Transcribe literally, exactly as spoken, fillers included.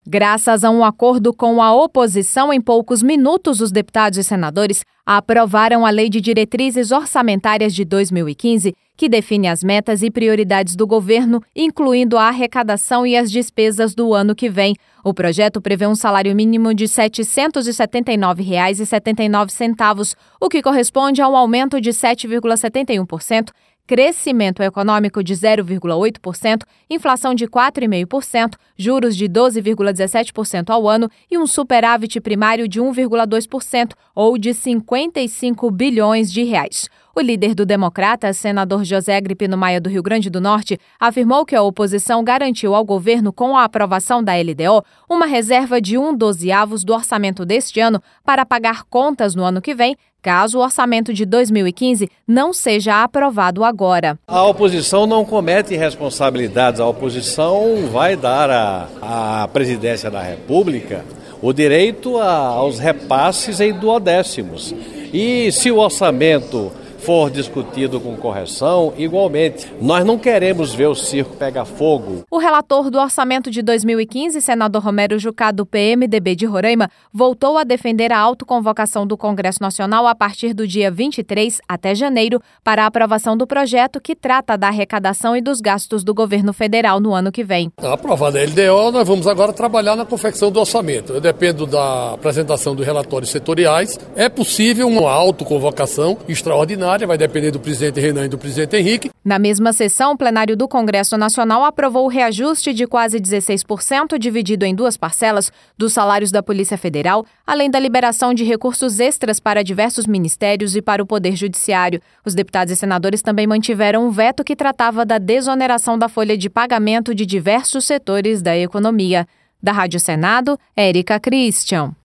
Graças a um acordo com a oposição, em poucos minutos, os deputados e senadores aprovaram a Lei de Diretrizes Orçamentárias de dois mil e quinze, que define as metas e prioridades do governo, incluindo a arrecadação e as despesas do ano que vem. O projeto prevê um salário mínimo de setecentos e setenta e nove reais e setenta e nove centavos, o que corresponde a um aumento de sete vírgula setenta e um por cento, crescimento econômico de zero vírgula oito por cento, inflação de quatro vírgula cinco por cento, juros de doze vírgula dezessete por cento ao ano e um superávit primário de um vírgula dois por cento, ou de cinquenta e cinco bilhões de reais. O líder do Democratas, senador José Agripino Maia, do Rio Grande do Norte, afirmou que a oposição garantiu ao governo, com a aprovação da L D O, uma reserva de um dozeavos do orçamento deste ano para pagar contas no ano que vem, caso o orçamento de dois mil e quinze não seja aprovado agora. A oposição não comete irresponsabilidades. A oposição vai dar à, à presidência da República o direito a, aos repasses em duodécimos. E se o orçamento for discutido com correção, igualmente. Nós não queremos ver o circo pegar fogo. O relator do orçamento de dois mil e quinze, senador Romero Jucá, do P M D B de Roraima, voltou a defender a autoconvocação do Congresso Nacional a partir do dia vinte e três até janeiro para a aprovação do projeto que trata da arrecadação e dos gastos do governo federal no ano que vem. Aprovada a L D O, nós vamos agora trabalhar na confecção do orçamento. Eu dependo da apresentação dos relatórios setoriais. É possível uma autoconvocação extraordinária, vai depender do presidente Renan e do presidente Henrique. Na mesma sessão, o plenário do Congresso Nacional aprovou o reajuste de quase dezesseis por cento, dividido em duas parcelas, dos salários da Polícia Federal, além da liberação de recursos extras para diversos ministérios e para o Poder Judiciário. Os deputados e senadores também mantiveram um veto que tratava da desoneração da folha de pagamento de diversos setores da economia. Da Rádio Senado, Érica Christian.